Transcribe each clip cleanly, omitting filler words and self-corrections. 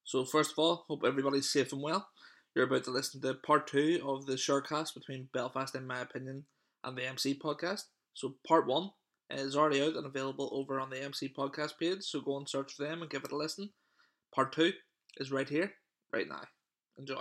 So first of all, hope everybody's safe and well. You're about to listen to part 2 of the Surecast between Belfast in My Opinion and the MC Podcast. So part 1 is already out and available over on the MC Podcast page, so go and search for them and give it a listen. Part 2 is right here, right now. Enjoy.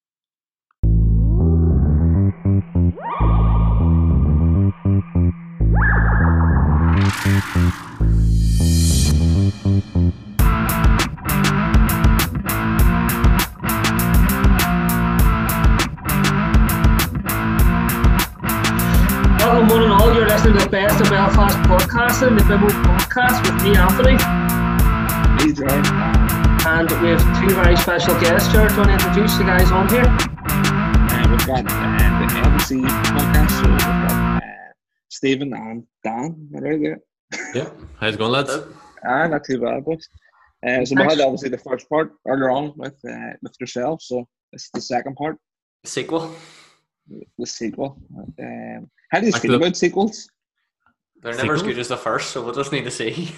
Welcome one and all, you're listening to the Best of Belfast Podcasting, the Bibble Podcast with me, Anthony. Hey, Jared. And we have two very special guests. Jared, do you want to introduce the guys on here? We've got the MC Podcast, so we've got Stephen and Dan. Right there. Yeah, how's it going, lads? Not too bad, boys. So we had obviously the first part earlier on with yourself, so this is the second part. Sequel. The sequel. How do you feel about sequels? They're never as good as the first, so we'll just need to see.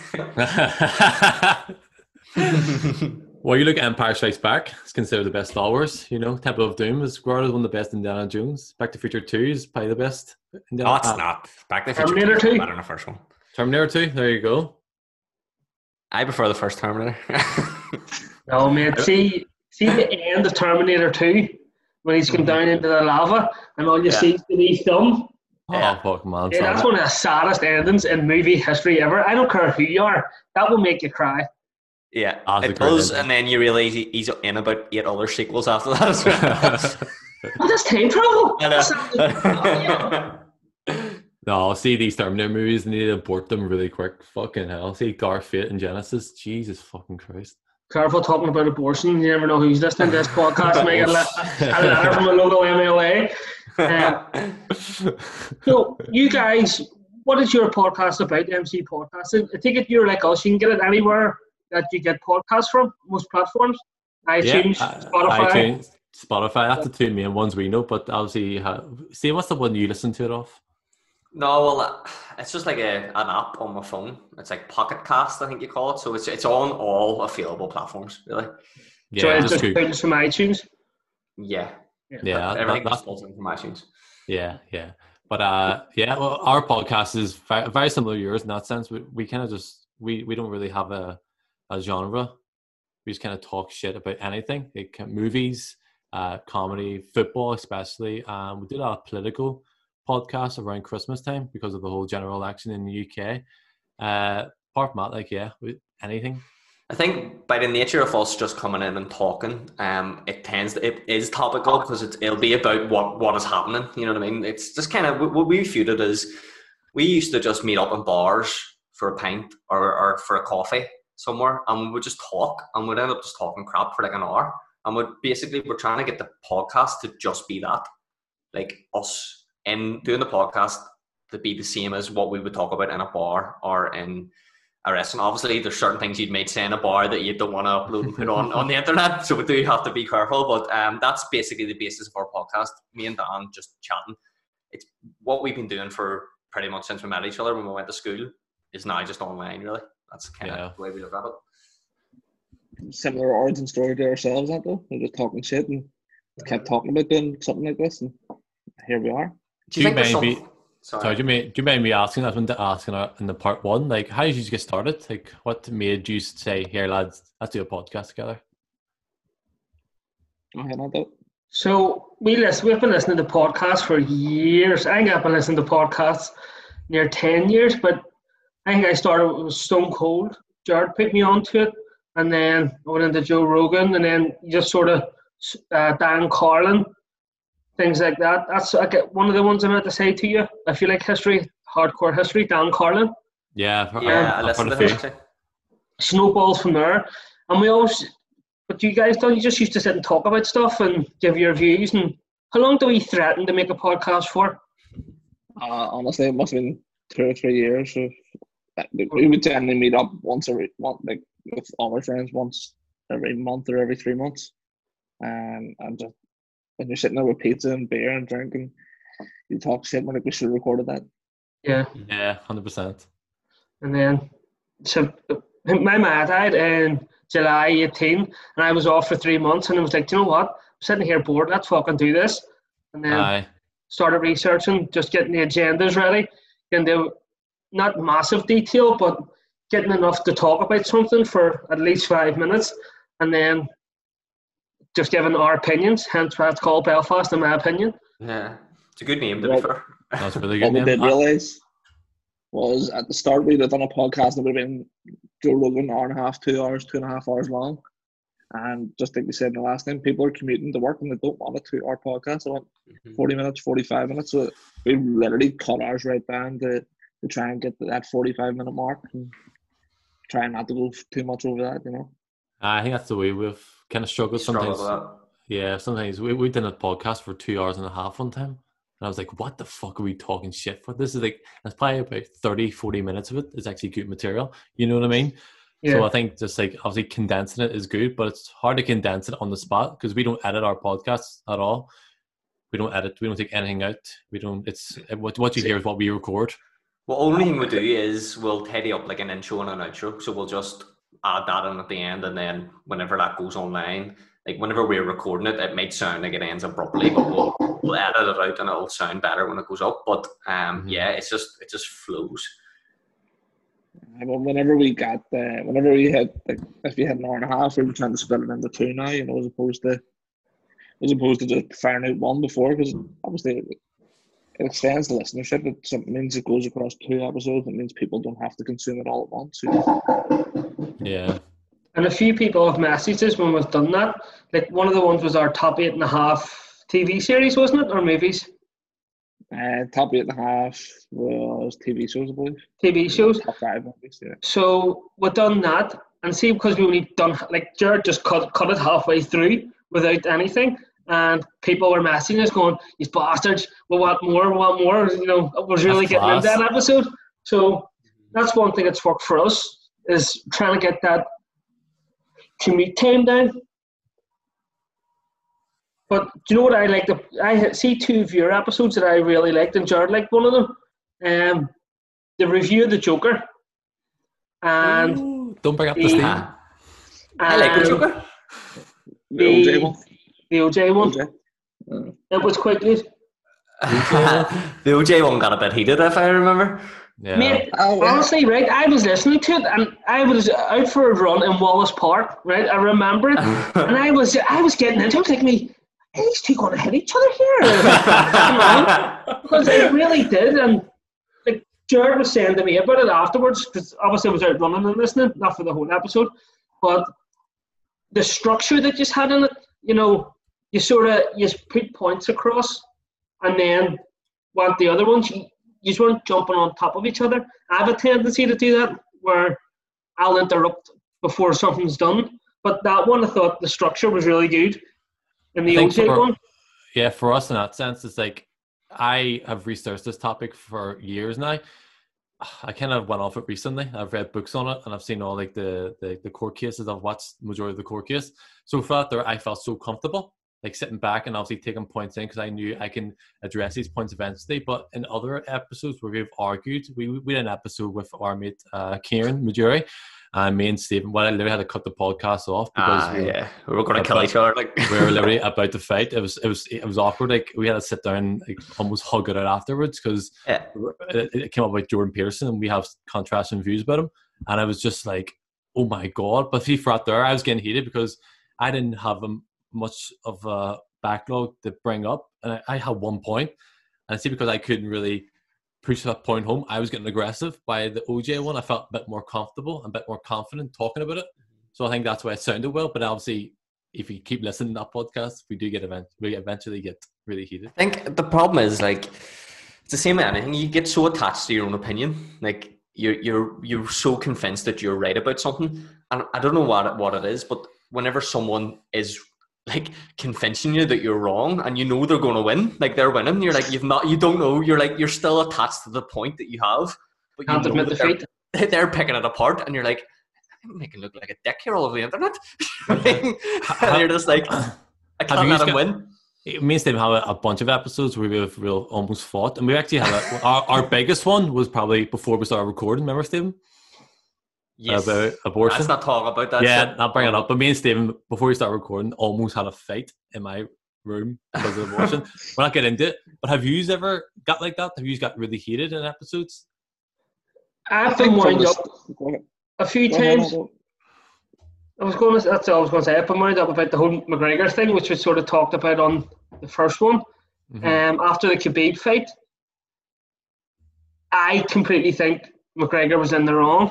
Well, you look at Empire Strikes Back, it's considered the best Star Wars. You know, Temple of Doom is regarded one of the best Indiana Jones. Back to the Future 2 is probably the best. No, it's not. Back to the Future Terminator 2 is 2? better than the first one. Terminator 2, there you go. I prefer the first Terminator. No, mate. See the end of Terminator 2 when he's come down into the lava and all you see is the thumb. Oh, fuck, man. Yeah, that's one of the saddest endings in movie history ever. I don't care who you are. That will make you cry. Yeah, That's it does, and then you realise he's in about 8 other sequels after that as well. Oh, that's time travel. I know. No, see these Terminator movies, they need to abort them really quick. Fucking hell. See Garth Fate and Genesis. Jesus fucking Christ. Careful talking about abortion. You never know who's listening to this podcast. May get a letter from a local MLA. So, you guys, what is your podcast about, the MC Podcast? I think if you're like us, you can get it anywhere that you get podcasts from, most platforms. iTunes, Spotify. Spotify, that's the two main ones we know, but obviously, see, what's the one you listen to it off? No, well, it's just like an app on my phone. It's like Pocket Cast, I think you call it. So it's on all available platforms, really. Yeah, So it's just good. from iTunes. Yeah. Yeah, Everything that's pulls in from iTunes. Yeah. But well, our podcast is very similar to yours in that sense. We kind of just we don't really have a genre. We just kind of talk shit about anything, like movies, comedy, football, especially. We did a political podcast around Christmas time because of the whole general election in the UK. Apart from that, anything. I think by the nature of us just coming in and talking, it is topical because it'll be about what is happening. You know what I mean? It's just kind of what we viewed it as. We used to just meet up in bars for a pint or for a coffee somewhere, and we would just talk, and we'd end up just talking crap for like an hour. And we're trying to get the podcast to just be that, like us in doing the podcast to be the same as what we would talk about in a bar or in a restaurant. Obviously, there's certain things you'd might say in a bar that you don't want to upload and put on the internet, so we do have to be careful. But that's basically the basis of our podcast. Me and Dan just chatting. It's what we've been doing for pretty much since we met each other when we went to school. Is now just online, really. That's kind of the way we look at it. Similar origin story to ourselves, aren't they? We're just talking shit and kept talking about doing something like this, and here we are. Do you mind me asking that one to ask in the part one? Like, how did you get started? Like, what made you say, "Here, lads, let's do a podcast together"? So we've been listening to podcasts for years. I think I've been listening to podcasts near 10 years, but I think I started with Stone Cold. Jared put me onto it, and then I went into Joe Rogan, and then just sort of Dan Carlin, things like that. That's one of the ones I'm about to say to you. I feel like hardcore history, Dan Carlin. Yeah, I listened to him. Snowballs from there. And what you guys done, you just used to sit and talk about stuff and give your views. And how long do we threaten to make a podcast for? Honestly, it must have been 2 or 3 years. So we would generally meet up like with all our friends once every month or every 3 months. And just when you're sitting there with pizza and beer and drinking, you talk shit. When we should have recorded that. Yeah. Yeah, 100%. And then, so my mad died in July 18, and I was off for 3 months, and I was like, do you know what? I'm sitting here bored. Let's fucking do this. And then Aye. started researching, just getting the agendas ready, into not massive detail, but getting enough to talk about something for at least 5 minutes, and then just giving our opinions. Hence why it's called Belfast, in my opinion. Yeah, it's a good name to be fair. That's a really What good we name. did realise was at the start we'd have done a podcast that would have been Joe Rogan, hour and a half, 2 hours, 2.5 hours long. And just like we said in the last time, people are commuting to work and they don't want a 2 hour podcast. They want 40 minutes, 45 minutes. So we literally cut ours right down to try and get to that 45-minute mark and try not to go too much over that, you know. I think that's the way we've kind of struggled sometimes. Struggle with that. Yeah, sometimes we did a podcast for 2 hours and a half one time. And I was like, what the fuck are we talking shit for? This is like, that's probably about 30-40 minutes of it is actually good material. You know what I mean? Yeah. So I think just like obviously condensing it is good, but it's hard to condense it on the spot because we don't edit our podcasts at all. We don't edit. We don't take anything out. We don't. It's what you hear is what we record. Well, only thing we do is we'll tidy up like an intro and an outro. So we'll just add that in at the end, and then whenever that goes online, like whenever we're recording it, it might sound like it ends abruptly, but we'll edit it out and it'll sound better when it goes up. But yeah, it just flows. Well, whenever we had, like, if you had an hour and a half, we were trying to split it into two now, you know, as opposed to just firing out one before, because obviously it extends the listenership. It means it goes across 2 episodes. It means people don't have to consume it all at once. You know? Yeah. And a few people have messaged us when we've done that. Like one of the ones was our top 8.5 TV series, wasn't it, or movies? Top 8.5 was TV shows, I believe. TV shows. Top 5 movies, yeah. So we've done that, and see, because we only done, like, Jared just cut it halfway through without anything, and people were messaging us going, "You bastards, we want more, you know, I was really getting into that episode. So that's one thing that's worked for us, is trying to get that commute time down. But do you know what I like? I see 2 of your episodes that I really liked, and Jared liked one of them. The review of the Joker. And Ooh, don't bring up the Steve. I like the Joker. The OJ one. The OJ one. OJ. It was quite good. The OJ one got a bit heated, if I remember. Yeah. Mate, Oh, yeah. honestly, right, I was listening to it, and I was out for a run in Wallace Park, right? I remember it, and I was getting into it. I was like, me, are these two going to hit each other here? Because it really did, and like Jared was saying to me about it afterwards, because obviously I was out running and listening, not for the whole episode, but the structure that you had in it, you know, you put points across, and then want the other ones. You weren't jumping on top of each other. I have a tendency to do that, where I'll interrupt before something's done. But that one, I thought the structure was really good. And the OJ one? Yeah, for us in that sense, it's like I have researched this topic for years now. I kind of went off it recently. I've read books on it, and I've seen all like the court cases. I've watched the majority of the court case. So for that there, I felt so comfortable, like sitting back and obviously taking points in, because I knew I can address these points eventually. But in other episodes where we've argued, we did an episode with our mate Kieran Majuri, and me and Stephen, well, I literally had to cut the podcast off because we were going to kill each other. Like we were literally about to fight. It was awkward. Like we had to sit down, like almost hug it out afterwards, because it came up with Jordan Peterson, and we have contrasting views about him. And I was just like, oh my god! But he fought there. I was getting heated because I didn't have much of a backlog to bring up, and I had 1 point. And I see, because I couldn't really push that point home, I was getting aggressive. By the OJ one, I felt a bit more comfortable and a bit more confident talking about it. So I think that's why it sounded well. But obviously, if you keep listening to that podcast, we eventually get really heated. I think the problem is, like, it's the same with anything. You get so attached to your own opinion, like you're so convinced that you're right about something, and I don't know what it is, but whenever someone is like convincing you that you're wrong, and you know they're going to win, like they're winning, you're like, you don't know, you're still attached to the point that you have, but you know that they're picking it apart, and you're like, I'm making it look like a dick here all over the internet. And you're just like, I can't let him win. Me and Steve have a bunch of episodes where we've almost fought, and we actually have our biggest one was probably before we started recording. Remember, Stephen? Yes. about abortion. Let's not talk about that. Yeah, shit. not bring it up. But me and Stephen, before we start recording, almost had a fight in my room because of abortion. We're not getting into it. But have you ever got like that? Have you got really heated in episodes? I've been wound up a few times. That's all I was going to say. I've been wound up about the whole McGregor thing, which was sort of talked about on the first one. After the Khabib fight, I completely think McGregor was in the wrong.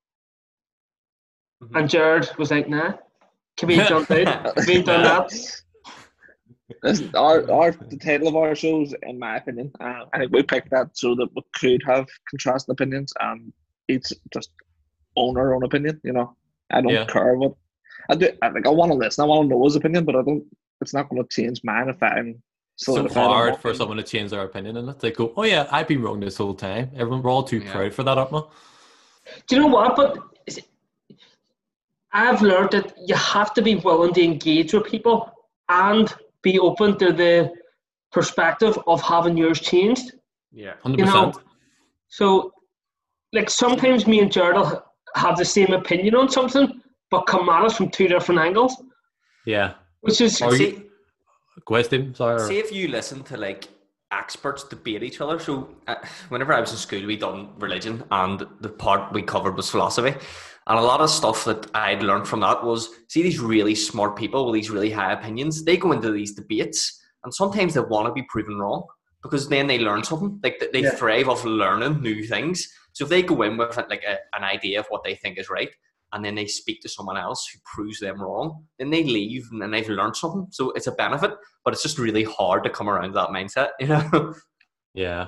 And Jared was like, nah, Khabib jumped out. Khabib done that. Listen, the title of our shows, in my opinion, I think we picked that so that we could have contrasting opinions, and each just own our own opinion. You know, I don't care what I do. I want to listen. I want to know his opinion, but I don't. It's not going to change mine if I'm so hard for someone to change their opinion, and they go, "Oh yeah, I've been wrong this whole time." We're all too proud for that, aren't we? Do you know what? But I've learned that you have to be willing to engage with people and be open to the perspective of having yours changed. Yeah, 100%. You know? So, like, sometimes me and Jared will have the same opinion on something, but come at us from two different angles. Yeah. Which is... Go ahead, Steve. Sorry. See if you listen to, like, experts debate each other. So, whenever I was in school, we done religion, and the part we covered was philosophy. And a lot of stuff that I'd learned from that was, see these really smart people with these really high opinions, they go into these debates and sometimes they want to be proven wrong because then they learn something. Like they thrive off learning new things. So if they go in with like an idea of what they think is right and then they speak to someone else who proves them wrong, then they leave and they've learned something. So it's a benefit, but it's just really hard to come around that mindset, you know? Yeah.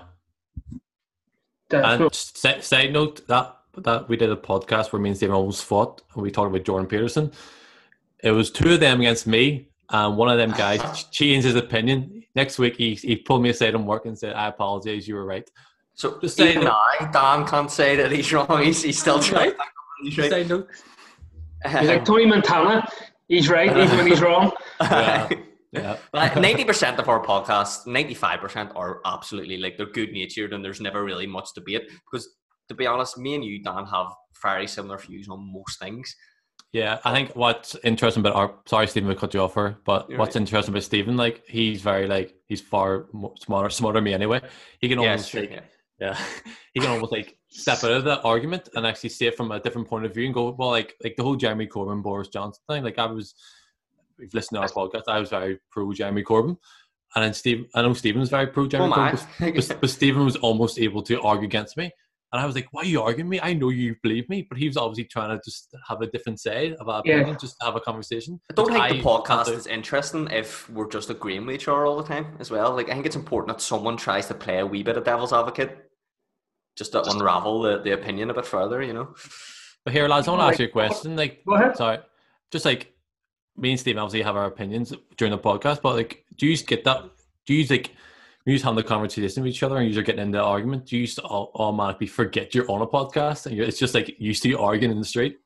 And side note, that we did a podcast where me and Stephen almost fought, and we talked about Jordan Peterson. It was two of them against me, and one of them guys changed his opinion. Next week, he pulled me aside in work and said, "I apologize, you were right." So just even now, Dan can't say that he's wrong. He's still trying. He's right. He's like Tony Montana. He's right, even when he's wrong. Yeah. 90% of our podcasts, 95% are absolutely like they're good natured, and there's never really much debate because. To be honest, me and you, Dan, have very similar views on most things. Yeah, I think what's interesting about sorry, Stephen, we cut you off here, but what's interesting about Stephen, like, he's very, he's far smarter than me anyway. He can almost, he can almost, step out of the argument and actually see it from a different point of view and go, well, like the whole Jeremy Corbyn, Boris Johnson thing, we've listened to our podcast, I was very pro Jeremy Corbyn. And then I know Stephen's very pro Jeremy Corbyn, but Stephen was almost able to argue against me. And I was like, why are you arguing me? I know you believe me. But he was obviously trying to just have a different side of our opinion, just have a conversation. I don't think the podcast is interesting if we're just agreeing with each other all the time as well. Like, I think it's important that someone tries to play a wee bit of devil's advocate just to unravel the opinion a bit further, you know? But here, lads, I want to ask you a question. Go ahead. Sorry. Just me and Steve obviously have our opinions during the podcast, but do you get that? Do you when you have the conversation with each other and you're getting into the argument, do you just automatically forget you're on a podcast and it's just used to arguing in the street?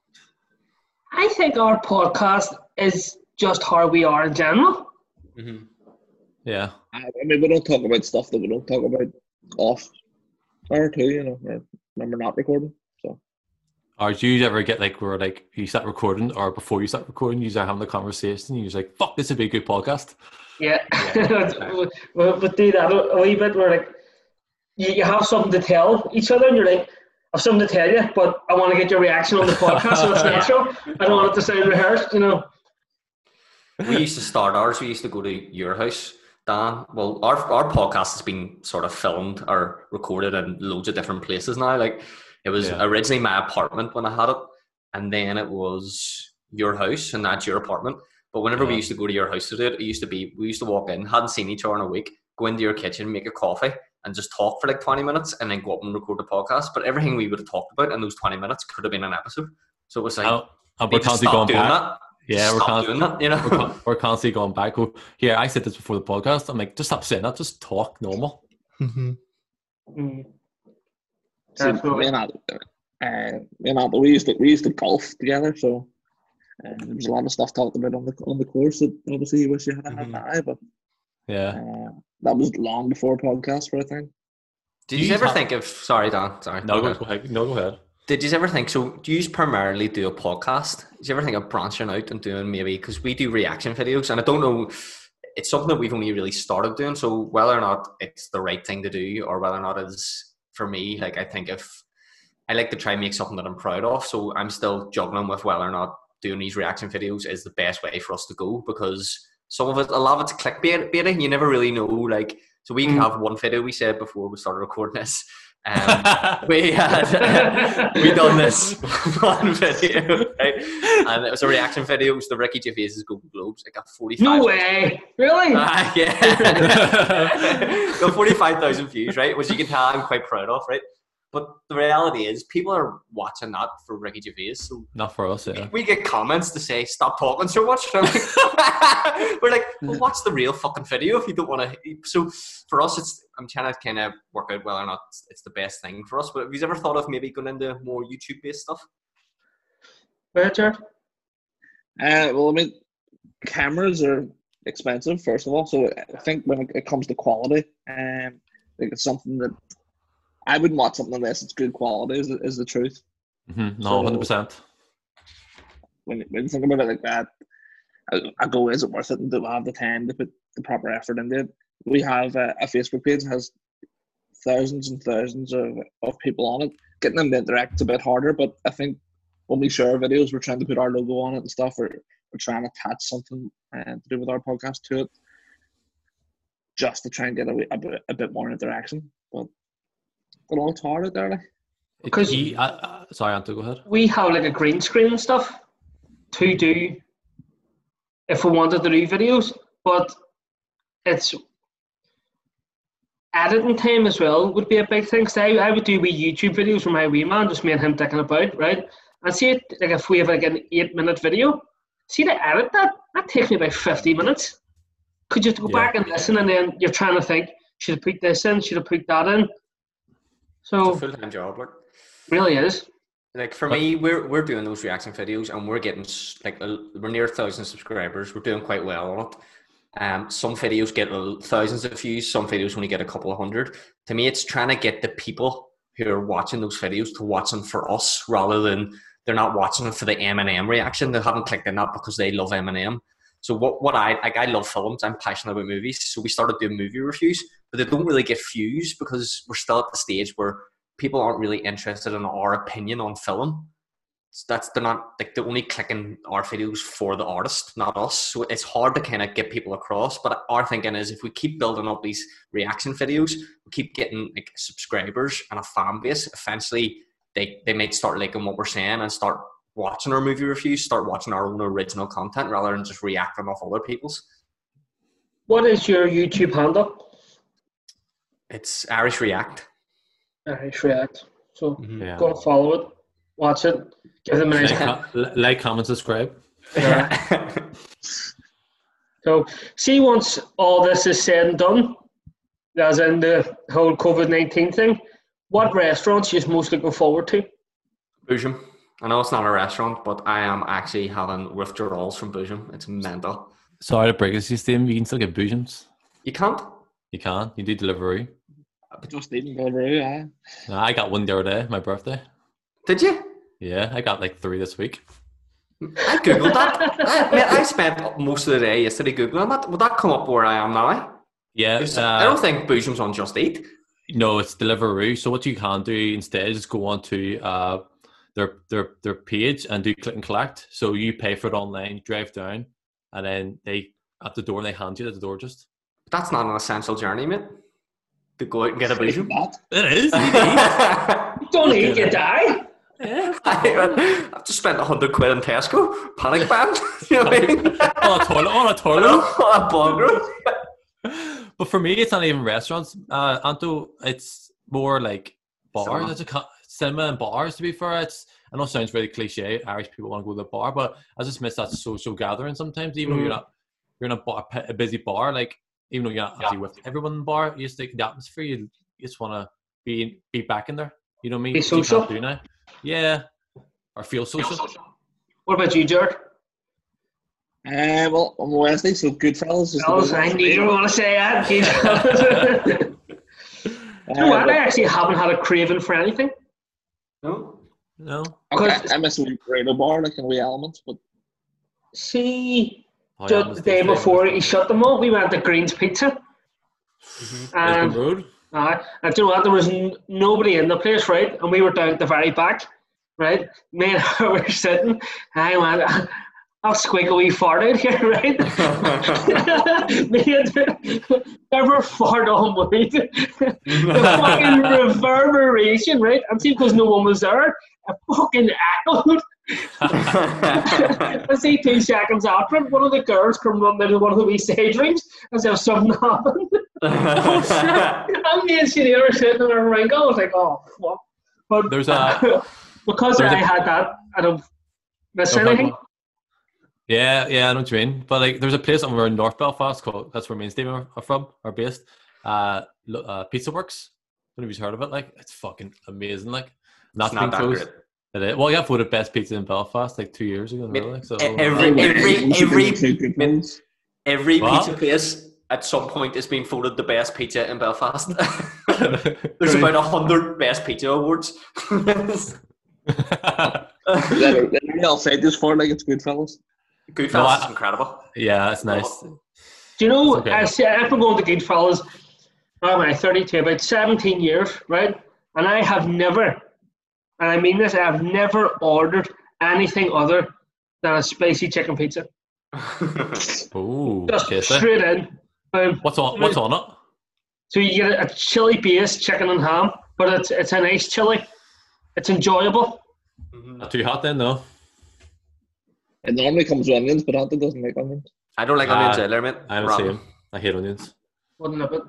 I think our podcast is just how we are in general. Mm-hmm. Yeah. I mean, we don't talk about stuff that we don't talk about off air too, you know, when we're not recording. So. Or do you ever get where you start recording or before you start recording, you start having the conversation and you're just like, fuck, this would be a good podcast? Yeah, we'll do that a wee bit where you have something to tell each other and you're like, I have something to tell you, but I want to get your reaction on the podcast so it's natural. I don't want it to sound rehearsed, you know. We used to start ours, we used to go to your house, Dan. Well, our podcast has been sort of filmed or recorded in loads of different places now. It was originally my apartment when I had it, and then it was your house, and that's your apartment. But whenever we used to go to your house to do it, we used to walk in, hadn't seen each other in a week, go into your kitchen, make a coffee, and just talk for 20 minutes, and then go up and record the podcast. But everything we would have talked about in those 20 minutes could have been an episode. So it was we're constantly going back. Yeah, we're constantly going back. Here, I said this before the podcast. I'm like, just stop saying that. Just talk normal. Mm-hmm. We used to golf together, so there was a lot of stuff talked about on the course that obviously you wish you had had now, but that was long before podcast for a thing. Did you ever think of? Sorry, Dan. Sorry. No, go ahead. Did you ever think, so do you primarily do a podcast? Did you ever think of branching out and doing maybe, because we do reaction videos, and I don't know, it's something that we've only really started doing, so whether or not it's the right thing to do or whether or not it's, for me, like I think if, I like to try and make something that I'm proud of, so I'm still juggling with whether or not doing these reaction videos is the best way for us to go, because some of it, a lot of it's clickbait, you never really know, like, so we could have one video we said before we started recording this. We done this one video, right? And it was a reaction video. It was the Ricky Gervais's Golden Globes. It got 45. No way! Really? Yeah. Got 45,000 views, right? Which you can tell I'm quite proud of, right? But the reality is, people are watching that for Ricky Gervais. So not for us, yeah. We get comments to say, "Stop talking so much." We're like, well, what's the real fucking video if you don't want to? So for us, I'm trying to kind of work out whether or not it's the best thing for us. But have you ever thought of maybe going into more YouTube-based stuff? Richard? Well, I mean, cameras are expensive, first of all. So I think when it comes to quality, I think it's something that I wouldn't watch something unless it's good quality, is the truth. Mm-hmm. No, 100%. When you think about it like that, I go, is it worth it? And do I have the time to put the proper effort into it? We have a Facebook page that has thousands and thousands of people on it. Getting them to interact is a bit harder, but I think when we share videos, we're trying to put our logo on it and stuff. We're trying to attach something to do with our podcast to it, just to try and get a bit more interaction. But it's hard out there. Because sorry, Anto, go ahead. We have like a green screen and stuff to do if we wanted to do videos, but it's editing time as well would be a big thing. So I would do wee YouTube videos with my wee man, just me and him dicking about, right? And see it, like if we have like an 8-minute video, see to edit that takes me about 50 minutes. Could you go back and listen, and then you're trying to think, should I put this in, should I put that in? So it's a full-time job, like. Really is. Like for me, we're doing those reaction videos, and we're getting like we're near 1,000 subscribers. We're doing quite well on it. Some videos get thousands of views. Some videos only get a couple of hundred. To me, it's trying to get the people who are watching those videos to watch them for us, rather than they're not watching it for the Eminem reaction. They haven't clicked on that because they love Eminem. So what I love films. I'm passionate about movies. So we started doing movie reviews, but they don't really get views because we're still at the stage where people aren't really interested in our opinion on film. So they're not, like, they're only clicking our videos for the artist, not us. So it's hard to kind of get people across. But our thinking is, if we keep building up these reaction videos, we keep getting like subscribers and a fan base, eventually they might start liking what we're saying and start watching our movie reviews, start watching our own original content rather than just reacting off other people's. What is your YouTube handle? It's Irish React. Irish React. So go and follow it, watch it, give them a nice like, comment, subscribe. Yeah. So see, once all this is said and done, as in the whole COVID-19 thing, what restaurants are you most looking forward to? Boojum. I know it's not a restaurant, but I am actually having withdrawals from Boojum. It's mental. Sorry to break it, Steve. You can still get Boojums. You can't? You can. You do delivery. But just eating delivery, yeah. No, I got one the other day, my birthday. Did you? Yeah, I got like 3 this week. I googled that. I spent most of the day yesterday googling that. Would that come up where I am now? Yeah. I don't think Boojum's on Just Eat. No, it's Deliveroo. So what you can do instead is go on to their page and do click and collect. So you pay for it online, drive down, and then they at the door, and they hand you at the door just. That's not an essential journey, mate. To go out and get a Boojum. It is. You don't eat, you die. Yeah. I've just spent 100 quid in Tesco. Panic band. You know what I mean? On a toilet. On a ballroom. But for me, it's not even restaurants. Anto, it's more like bars. It's a cinema and bars, to be fair. I know it sounds really cliche. Irish people want to go to the bar, but I just miss that social gathering sometimes. Even though you're in a busy bar, like even though you're not actually with everyone in the bar, you just like the atmosphere. You just want to be back in there. You know what I mean? Be social. Do now. Yeah, or feel social. What about you, Jared? Well, on Wednesday, so Goodfellas is I knew you were going to say that. Goodfellas. You know what? I actually haven't had a craving for anything. No? No. Okay, I miss a wee burrito bar, like in wee elements, but See, Oh, yeah, just the day before he shut them all, we went to Green's Pizza. Lisbon And Road. and do you know what? There was nobody in the place, right? And we were down at the very back, right? Me and her were sitting. I went, I'll squeak a wee fart out here, right? Me and never fart on weed. The fucking reverberation, right? And see, because no one was there, it fucking echoed. I see 2 seconds after it, one of the girls come running into one of the wee stage rooms as if something happened. And me and Sinead were sitting in a ring. I was like, oh, fuck. But There's because I had that, I don't miss anything. Yeah, I know what you mean. But like, there's a place over in North Belfast called, that's where me and Stephen are from, are based. Pizza Works. I don't know if you've heard of it. Like, it's fucking amazing. Like, It's not that great. It is. Well, I got voted best pizza in Belfast like 2 years ago. Like, so Every What? pizza place at some point is being voted the best pizza in Belfast. There's about 100 best pizza awards. Let all say this for like it's Goodfellas. Goodfellas is incredible. Yeah, it's nice. Do you know, Okay. I've been going to Goodfellas, I'm 32, about 17 years, right? And I have never, and I mean this, I have never ordered anything other than a spicy chicken pizza. Ooh, Just tasty. straight in. Boom. What's on it? So you get a chili based chicken and ham, but it's a nice chili. It's enjoyable. Not too hot then, though. It normally comes with onions, but Auntie doesn't like onions. I don't like onions either, mate. I'm the same. I hate onions. Wouldn't it?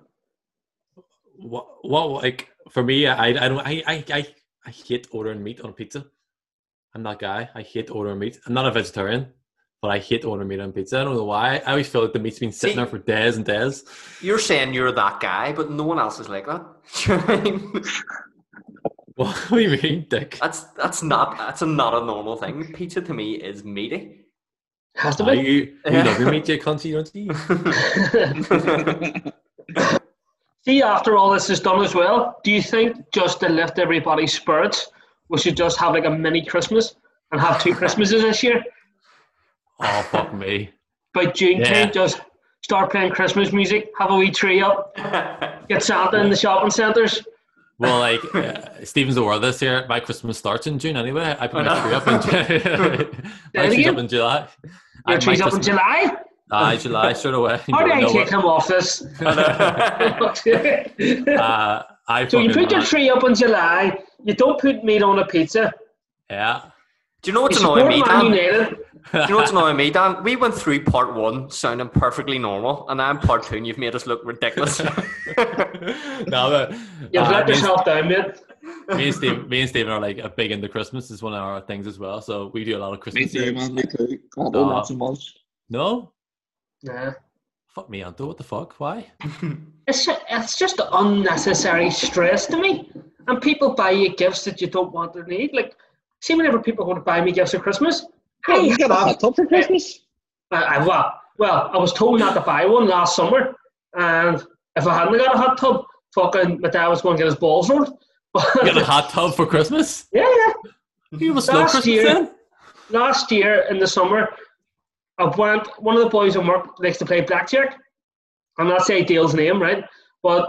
What like for me? I hate ordering meat on pizza. I'm that guy. I hate ordering meat. I'm not a vegetarian, but I hate ordering meat on pizza. I don't know why. I always feel like the meat's been sitting there for days and days. You're saying you're that guy, but no one else is like that. Do you know what I mean? What do you mean, dick? That's not a normal thing. Pizza to me is meaty. Has to Ah, be. you love your meat, you cunty, don't you? See, after all this is done as well, do you think just to lift everybody's spirits, we should just have like a mini Christmas and have 2 Christmases this year? Oh, fuck me. By June Yeah. time, just start playing Christmas music, have a wee tree up, get Santa in the shopping centres. Well, like, Stephen's aware this year, my Christmas starts in June anyway. I put my tree up in my tree's up in July. Your My tree's up in Christmas- July? July, straight away. How do I take him off this? So you put your tree up in July, you don't put meat on a pizza. Yeah. Do you know what's You annoying support me, Man Dan? United. Do you know what's annoying me, Dan? We went through part 1 sounding perfectly normal, and now in part 2 and you've made us look ridiculous. No, but You've let me and- yourself down, mate. me and Stephen are like a big into Christmas. It's one of our things as well. So we do a lot of Me Christmas too, games. man. Me too. God, Oh. not so much. No, Nah. fuck me, Anto. What the fuck? Why? It's just unnecessary stress to me. And people buy you gifts that you don't want or need. Like, see, whenever people want to buy me gifts at Christmas, Oh, you got a hot tub for Christmas? well, I was told not to buy one last summer. And if I hadn't got a hot tub, fucking my dad was going to get his balls rolled. You got a hot tub for Christmas? Yeah. You have a slow Last Christmas year- then? Last year in the summer, one of the boys at work likes to play blackjack. I'm not saying Dale's name, right? But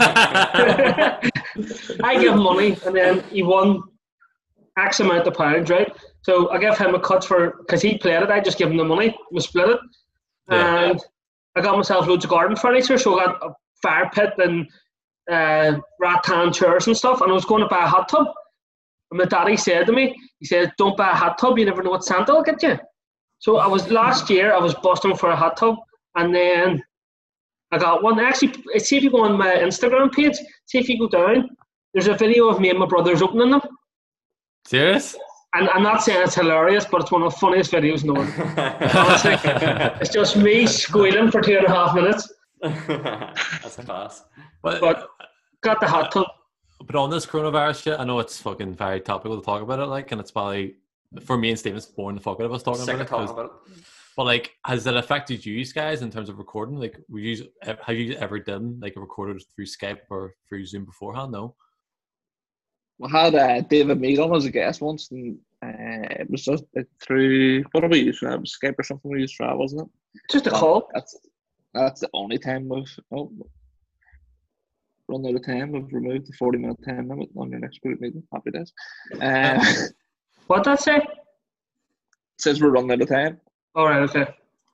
I give him money, and then he won X amount of pounds, right? So I give him a cut because he played it. I just give him the money. We split it, Yeah. and I got myself loads of garden furniture. So I got a fire pit and rattan chairs and stuff. And I was going to buy a hot tub. And my daddy said to me, he said, "Don't buy a hot tub. You never know what Santa will get you." So last year I was busting for a hot tub, and then I got one. Actually, see if you go on my Instagram page. See if you go down. There's a video of me and my brothers opening them. Serious? And I'm not saying it's hilarious, but it's one of the funniest videos known. Honestly, it's just me squealing for 2.5 minutes. That's class. But got the hot tub. But on this coronavirus shit, I know it's fucking very topical to talk about it, like, and it's probably for me and Stephen, it's boring the fuck out of us talking Sick about of it. talking 'cause- about it. But like, has it affected you guys in terms of recording? Like, have you ever done like a recorded through Skype or through Zoom beforehand? No. We had David Mead on as a guest once, and it was just through what did we use? Skype or something we used for, wasn't it? Just a call. That's the only time we've run out of time. We've removed the 40-minute time limit on your next group meeting. Happy days. What that say? Says we're running out of time. All right, okay.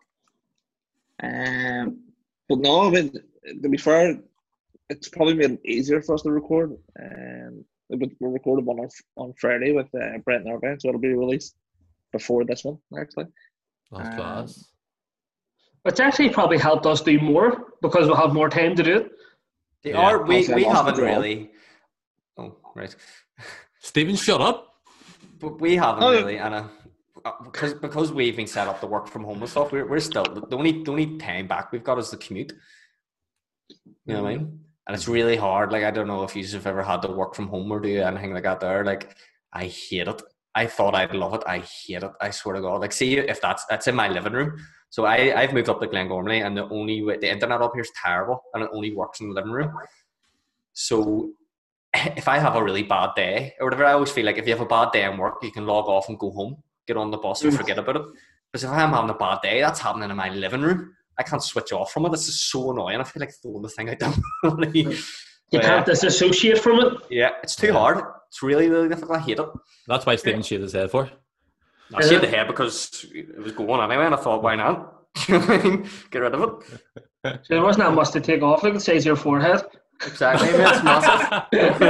But no, I mean, to be fair, it's probably made it easier for us to record. We recorded one on Friday with Brent Irvine, so it'll be released before this one, actually. That's class. It's actually probably helped us do more because we'll have more time to do it. We Also, haven't the really. Oh, right. Stephen, shut up. But we haven't really, and because we've been set up to work from home and stuff, we're still the only time back we've got is the commute. You know what I mean? And it's really hard. Like, I don't know if you've ever had to work from home or do anything like that there. Like, I hate it. I thought I'd love it. I hate it. I swear to God. Like, see, if that's in my living room. So I've moved up to Glengormley, and the internet up here is terrible, and it only works in the living room. So if I have a really bad day or whatever, I always feel like if you have a bad day in work, you can log off and go home, get on the bus and forget about it. Because if I'm having a bad day, that's happening in my living room. I can't switch off from it. It's just so annoying. I feel like throwing the thing out down. You can't disassociate from it. Yeah, it's too hard. It's really, really difficult. I hate it. That's why Stephen shaved his head for. I shaved the hair because it was going anyway, and I thought, why not? Get rid of it. So there wasn't that much to take off. Look, it says your forehead. Exactly, it's massive.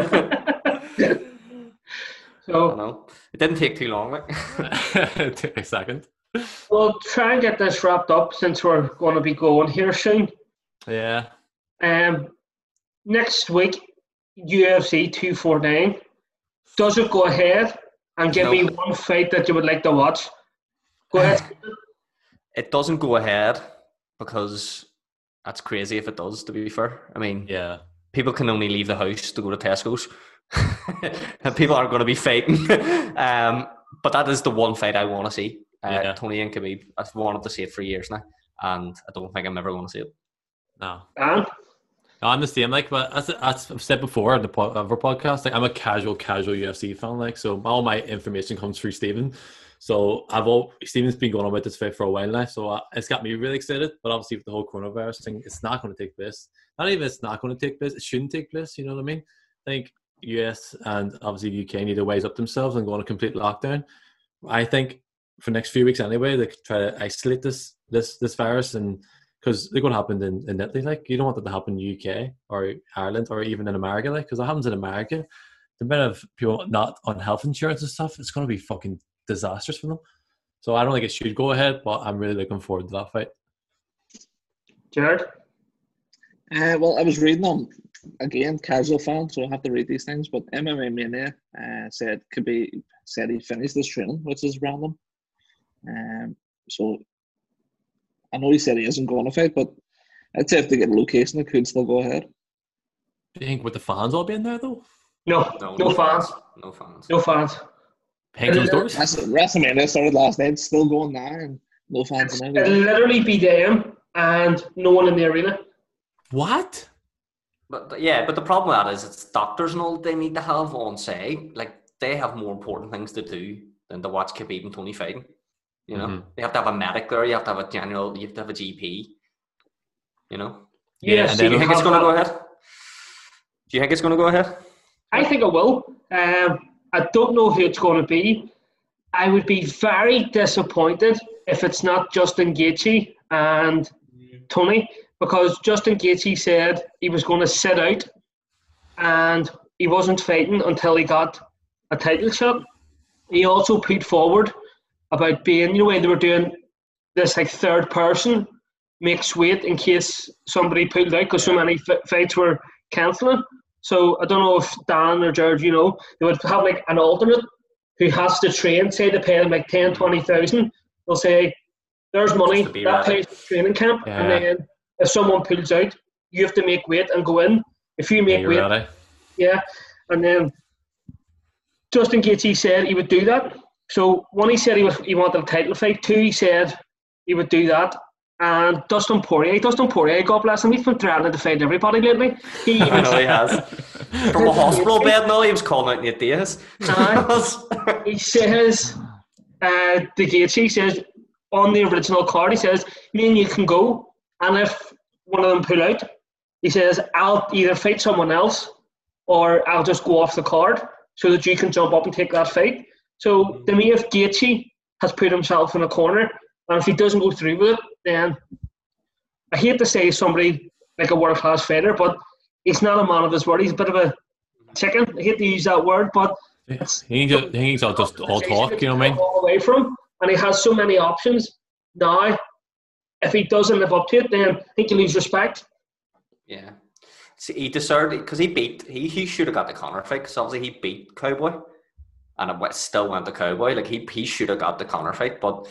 So I know. It didn't take too long. Like. It took a second. we'll try and get this wrapped up since we're going to be going here soon. Yeah. Next week, UFC 249. Does it go ahead? And give me one fight that you would like to watch. Go ahead. It doesn't go ahead because that's crazy if it does, to be fair. I mean, Yeah. people can only leave the house to go to Tesco's. And people aren't going to be fighting. But that is the one fight I want to see. Yeah. Tony and Khabib. I've wanted to see it for years now. And I don't think I'm ever going to see it. No. And I'm the same, like, but as I've said before in the other podcast, like, I'm a casual UFC fan, like, so all my information comes through Stephen. So Stephen's been going on about this fight for a while now, so it's got me really excited. But obviously, with the whole coronavirus thing, it's not going to take place. Not even it's not going to take place; it shouldn't take place. You know what I mean? I think US and obviously UK need to wise up themselves and go on a complete lockdown. I think for the next few weeks anyway, they could try to isolate this virus, and because look what happened in Italy. Like, you don't want that to happen in UK or Ireland or even in America, like, because it happens in America. The amount of people not on health insurance and stuff, it's going to be fucking disastrous for them. So I don't think it should go ahead, but I'm really looking forward to that fight. Jared? Well, I was reading on, again, casual fan, so I have to read these things, but MMA Mania said he finished his training, which is random. So I know he said he isn't going to fight, but I'd say if they get a location, it could still go ahead. Do you think with the fans all being there, though? No fans. No fans. No fans. Behind closed doors? WrestleMania started last night, it's still going now, and no fans in It'll it. literally be them and no one in the arena. What? But the problem with that is it's doctors and all they need to have on say. Like, they have more important things to do than to watch Khabib and Tony fighting. You know, They have to have a medic there. You have to have a general. You have to have a GP. You know. Yeah. Do you think it's going to go ahead? Do you think it's going to go ahead? I think it will. I don't know who it's going to be. I would be very disappointed if it's not Justin Gaethje and Tony, because Justin Gaethje said he was going to sit out and he wasn't fighting until he got a title shot. He also put forward about being, when they were doing this like third person makes weight in case somebody pulled out because so many fights were cancelling. So I don't know if Dan or George, they would have like an alternate who has to train, say they pay them like 10, 20,000. They'll say, there's money, that pays the training camp, and then if someone pulls out, you have to make weight and go in. If you make weight, and then Justin Gaethje said he would do that. So one, he said he wanted a title fight. Two, he said he would do that. and Dustin Poirier, God bless him, he's been threatening to fight everybody lately. I know he has. From a hospital bed now, he was calling out Nate Diaz. He says, the Gaethje says, on the original card, he says, me and you can go, and if one of them pull out, he says, I'll either fight someone else or I'll just go off the card so that you can jump up and take that fight. So, to me, if Gaethje has put himself in a corner, and if he doesn't go through with it, then I hate to say somebody like a world-class fighter, but he's not a man of his word. He's a bit of a chicken. I hate to use that word, but he's all just all talk, you know what I mean? All away from him, and he has so many options now. If he doesn't live up to it, then I think he loses respect. Yeah. See, he deserved it because he should have got the Conor fight because obviously he beat Cowboy and it still went to Cowboy. Like he should have got the Conor fight, but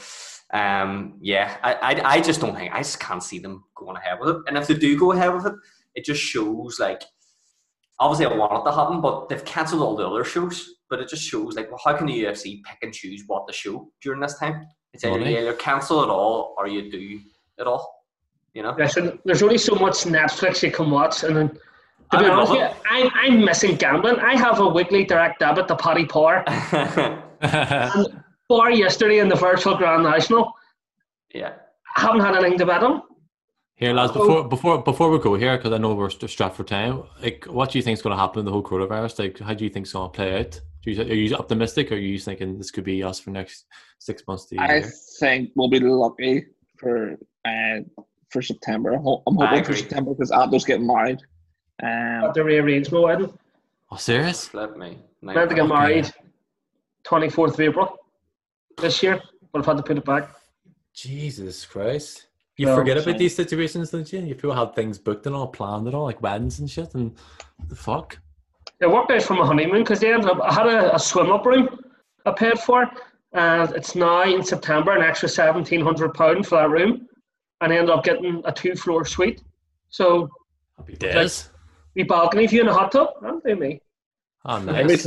I just don't think, I just can't see them going ahead with it. And if they do go ahead with it, it just shows like, obviously I want it to happen, but they've cancelled all the other shows. But it just shows like, well, how can the UFC pick and choose what to show during this time? It's either you either cancel it all or you do it all. You know? Listen, there's only so much Netflix you can watch, and then to be honest with you, I'm missing gambling. I have a weekly direct debit to Paddy Power. And Power yesterday in the virtual Grand National. Yeah. I haven't had anything to bet on. Here, lads, before we go here, because I know we're strapped for time, like, what do you think is going to happen with the whole coronavirus? Like, how do you think it's going to play out? Are you optimistic, or are you thinking this could be us for next 6 months to a year? I think we'll be lucky for September. I'm hoping for September because Abdo's getting married. At the rearranged my wedding. Oh, serious? Flip me. I had to get married 24th of April this year, but I've had to put it back. Jesus Christ. You forget about these situations, don't you? You feel how things booked and all planned and all, like weddings and shit, and the fuck? It worked out for my honeymoon because they ended up, I had a swim-up room I paid for, and it's now in September an extra £1,700 for that room, and I ended up getting a 2-floor suite. So, happy days. The balcony view in a hot tub, that'll do me. Oh, nice.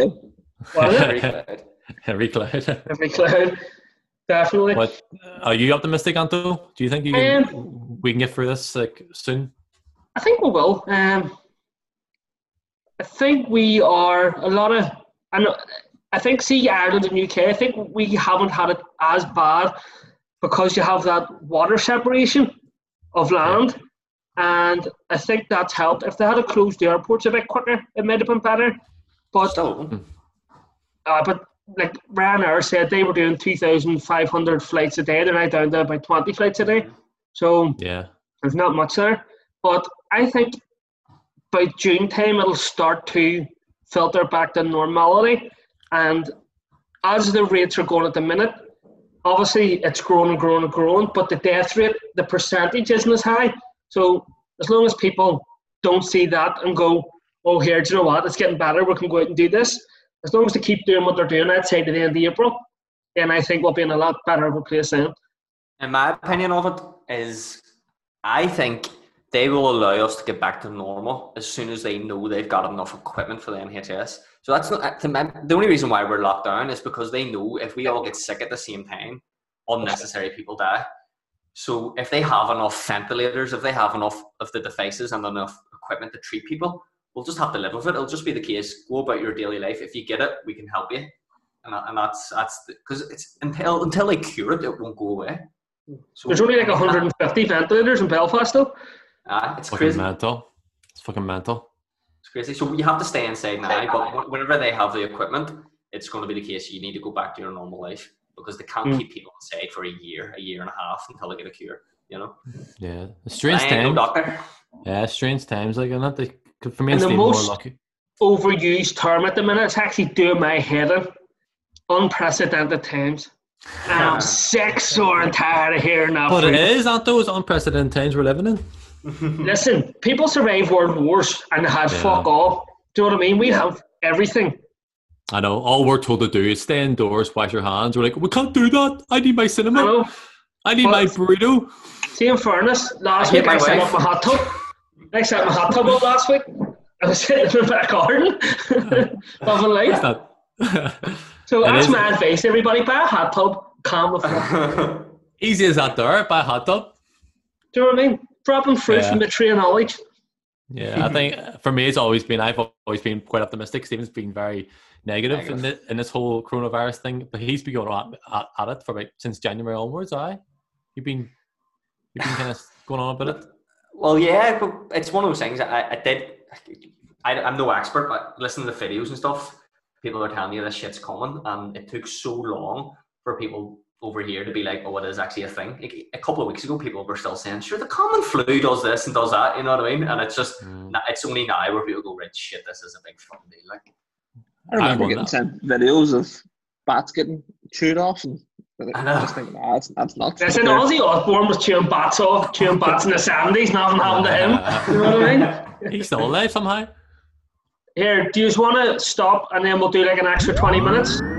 Every cloud. Every cloud. Definitely. But are you optimistic, Anto? Do you think we can get through this like soon? I think we will. I think we are I think Ireland and UK, I think we haven't had it as bad because you have that water separation of land, and I think that's helped. If they had closed the airports a bit quicker, it might have been better. But like Ryanair said, they were doing 2,500 flights a day. They're now down to about 20 flights a day. So there's not much there. But I think by June time, it'll start to filter back to normality. And as the rates are going at the minute, obviously it's growing and growing and growing, but the death rate, the percentage isn't as high. So as long as people don't see that and go, oh, here, do you know what? It's getting better. We can go out and do this. As long as they keep doing what they're doing, I'd say to the end of April, then I think we'll be in a lot better of a place then. And my opinion of it is, I think they will allow us to get back to normal as soon as they know they've got enough equipment for the NHS. So that's not the only reason why we're locked down is because they know if we all get sick at the same time, unnecessary people die. So if they have enough ventilators, if they have enough of the devices and enough equipment to treat people, we'll just have to live with it. It'll just be the case. Go about your daily life. If you get it, we can help you. And that's because it's until they cure it, it won't go away. So there's only like 150 ventilators in Belfast though. It's crazy. It's fucking mental. It's crazy. So you have to stay inside now, but whenever they have the equipment, it's going to be the case you need to go back to your normal life because they can't keep people inside for a year and a half until they get a cure, you know? Yeah. Strange times. Doctor. Yeah, strange times, like, isn't it? For me, and it's the more most lucky. Overused term at the minute, it's actually doing my head in. Unprecedented times. And I'm sick, sore and tired of hearing that. But it is, Anto, it's unprecedented times we're living in. Listen, people survived world wars and had fuck all. Do you know what I mean? We have everything. I know. All we're told to do is stay indoors, wash your hands. We're like, we can't do that. I need my cinema. I need my burrito. See, in fairness, last week I set up my hot tub. I set my hot tub up last week. I was sitting in the back garden. Loving life. So that's my advice, everybody. Buy a hot tub, calm the fuck. Easy as that there. Buy a hot tub. Do you know what I mean? Dropping fruit Yeah. from the tree of knowledge. Yeah, I think for me, I've always been quite optimistic. Stephen's been very negative in this whole coronavirus thing, but he's been going at it for since January onwards. You've been kind of going on about it. Well, yeah, but it's one of those things. I'm no expert, but listening to the videos and stuff, people are telling me this shit's coming, and it took so long for people over here to be like, oh, it is actually a thing. Like, a couple of weeks ago, people were still saying, sure, the common flu does this and does that, you know what I mean? And it's just, it's only now where people go, right, shit, this is a big fucking deal. Like, I remember getting sent videos of bats getting chewed off, and I was thinking, that's nuts. Listen, Ozzy Osbourne was chewing bats in the 70s, nothing happened to him. You know what I mean? He's still alive somehow. Here, do you just want to stop and then we'll do like an extra 20 minutes?